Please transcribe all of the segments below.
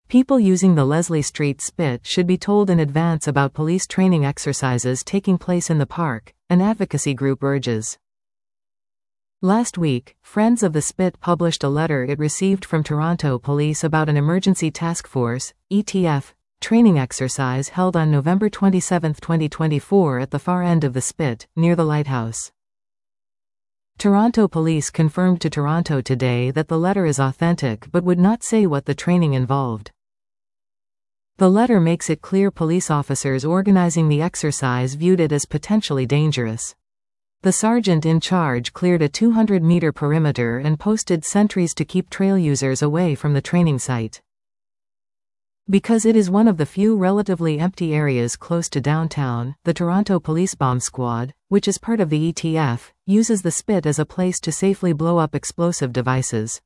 People using the Leslie Street Spit should be told in advance about police training exercises taking place in the park, an advocacy group urges. Last week, Friends of the Spit published a letter it received from Toronto Police about an Emergency Task Force (ETF) training exercise held on November 27, 2024 at the far end of the Spit, near the lighthouse. Toronto Police confirmed to Toronto Today that the letter is authentic but would not say what the training involved. The letter makes it clear police officers organizing the exercise viewed it as potentially dangerous. The sergeant in charge cleared a 200-meter perimeter and posted sentries to keep trail users away from the training site. Because it is one of the few relatively empty areas close to downtown, the Toronto Police Bomb Squad, which is part of the ETF, uses the Spit as a place to safely blow up explosive devices.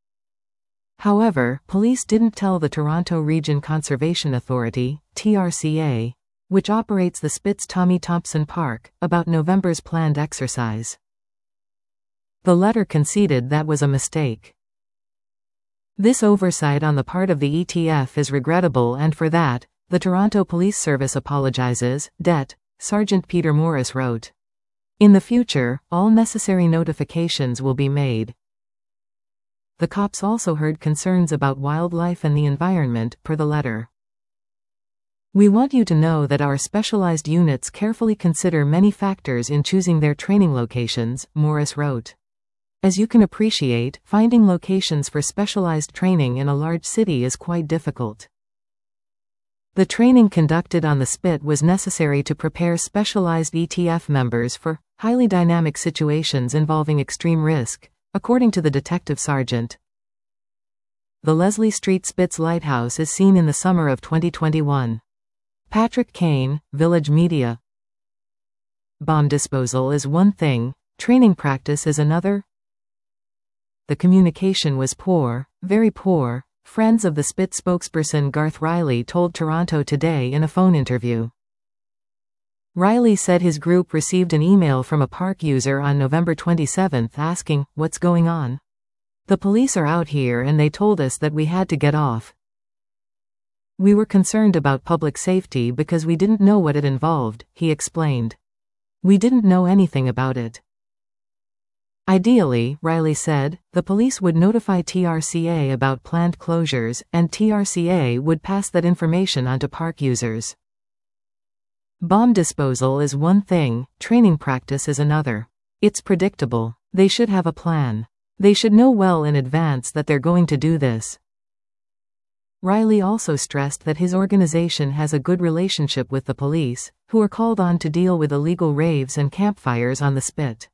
However, police didn't tell the Toronto Region Conservation Authority, TRCA, which operates the Spit's Tommy Thompson Park, about November's planned exercise. The letter conceded that was a mistake. This oversight on the part of the ETF is regrettable, and for that, the Toronto Police Service apologizes, Det. Sergeant Peter Morris wrote. In the future, all necessary notifications will be made. The cops also heard concerns about wildlife and the environment, per the letter. We want you to know that our specialized units carefully consider many factors in choosing their training locations, Morris wrote. As you can appreciate, finding locations for specialized training in a large city is quite difficult. The training conducted on the Spit was necessary to prepare specialized ETF members for highly dynamic situations involving extreme risk, according to the detective sergeant. The Leslie Street Spit's lighthouse is seen in the summer of 2021. Patrick Kane, Village Media. Bomb disposal is one thing, training practice is another. The communication was poor, very poor, Friends of the Spit spokesperson Garth Riley told Toronto Today in a phone interview. Riley said his group received an email from a park user on November 27 asking, "What's going on? The police are out here and they told us that we had to get off. We were concerned about public safety because we didn't know what it involved," he explained. "We didn't know anything about it." Ideally, Riley said, the police would notify TRCA about planned closures, and TRCA would pass that information on to park users. Bomb disposal is one thing, training practice is another. It's predictable. They should have a plan. They should know well in advance that they're going to do this. Riley also stressed that his organization has a good relationship with the police, who are called on to deal with illegal raves and campfires on the Spit.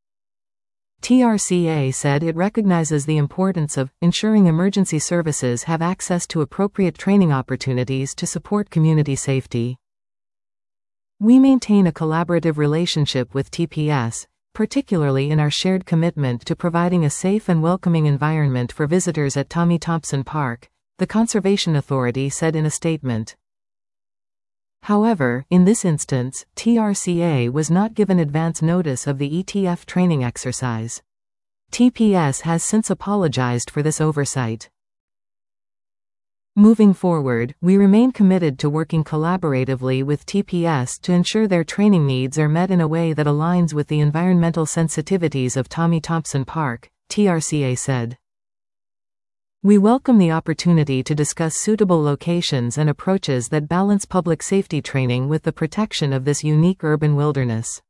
TRCA said it recognizes the importance of ensuring emergency services have access to appropriate training opportunities to support community safety. We maintain a collaborative relationship with TPS, particularly in our shared commitment to providing a safe and welcoming environment for visitors at Tommy Thompson Park, the Conservation Authority said in a statement. However, in this instance, TRCA was not given advance notice of the ETF training exercise. TPS has since apologized for this oversight. Moving forward, we remain committed to working collaboratively with TPS to ensure their training needs are met in a way that aligns with the environmental sensitivities of Tommy Thompson Park, TRCA said. We welcome the opportunity to discuss suitable locations and approaches that balance public safety training with the protection of this unique urban wilderness.